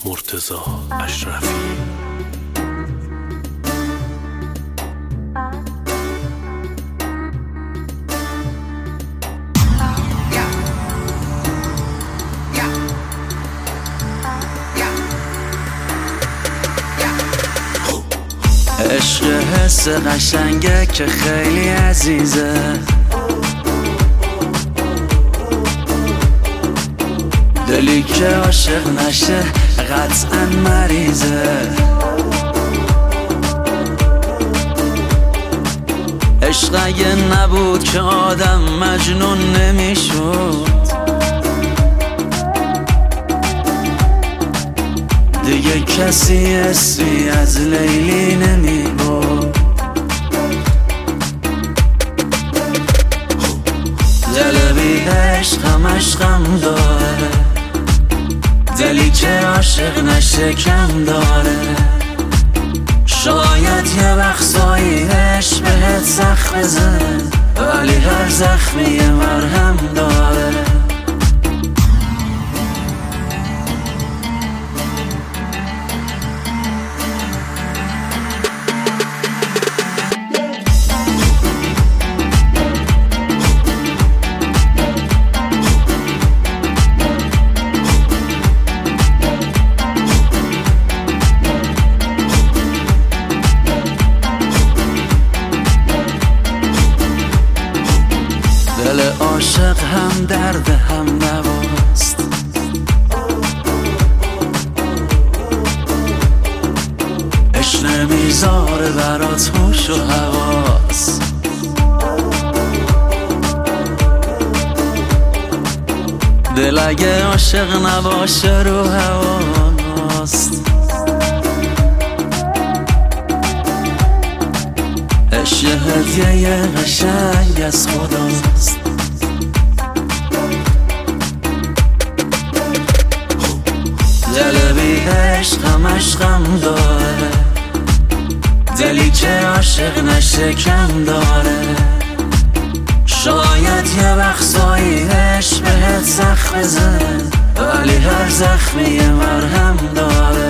مرتضی اشرفی. عشق حس قشنگه که خیلی عزیزه، دلی که عاشق نشه قطعا مریضه. عشق اگه نبود که آدم مجنون نمیشد، دیگه کسی اسمی از لیلی نمیبود. دل بی عشقم عشقم داره، دلی که عاشق نشه کم داره. شاید یه وقتایی عشق بهت زخم بزنه، ولی هر زخمی یه مرهم داره. دل عاشق هم درد هم نواست، عشق نمیذاره برات هوش و حواس. دل اگه عاشق نباشه رو هواست. عشق هدیه قشنگ از خداست. دل بی عشقم عشقم داره، دلی که عاشق نشه کم داره. شاید یه وقتایی عشق بهت زخم بزنه، ولی هر زخمی یه مرهم داره.